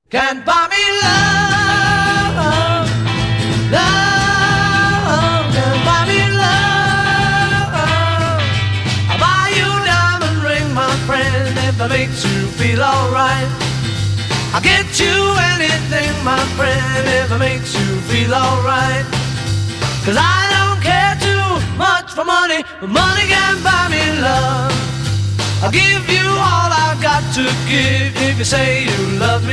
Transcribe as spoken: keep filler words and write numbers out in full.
Can't buy me love, love, can't buy me love. I'll buy you a diamond ring, my friend, if it makes you feel alright. I'll get you anything, my friend, if it makes you feel alright. Cause I don't care too much for money, but money can't buy me love. I'll give you all I've got to give if you say you love me.